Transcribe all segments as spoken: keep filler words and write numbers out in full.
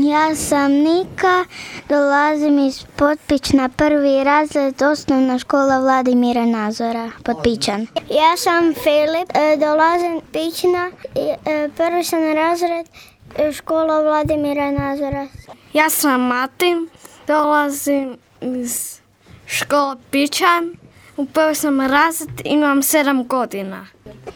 Ja sam Nika, dolazim iz Potpična, prvi razred, osnovna škola Vladimira Nazora, Potpičan. Ja sam Filip, dolazim iz Pična, prvi sam razred, škola Vladimira Nazora. Ja sam Matin, dolazim iz škole Pičan, u prvi sam razred, imam sedam godina.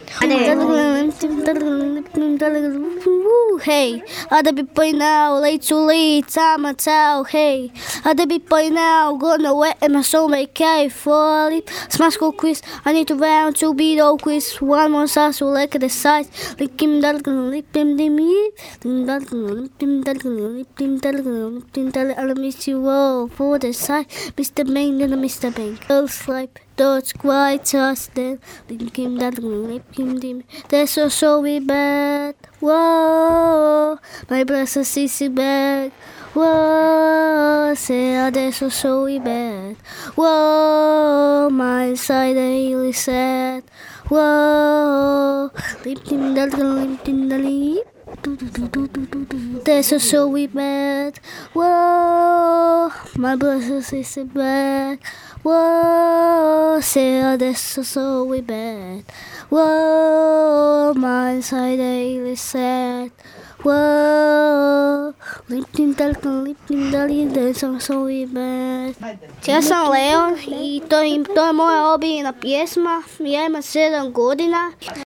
Hey, other people now, late too late, time I tell, hey, other people now, gonna wet and my soul make carry fall. Smash go quiz, I need to round to beat all quiz, one more sauce, so like the size, lick him, lip him, dim me, lip him, lip him, I'll miss you all for the side, Mister Bang, and Mister Bang, girls like. That's quite us then. Lip him, lip him, dim. That's so so we bad. Whoa, my brother sees it back. Whoa, say oh, that's so so we bad. Whoa, my side really sad. Whoa, lip him, lip him, lip. That's so so we bad. Whoa, my brother sees it back. Whoa, say oh, that's so so we bad. Whoa, my side really sad. Whoa, lip him, lip him, that's so so we bad. Ja sam Leon i to je moja obiljena pjesma. Ja imam sedam godina.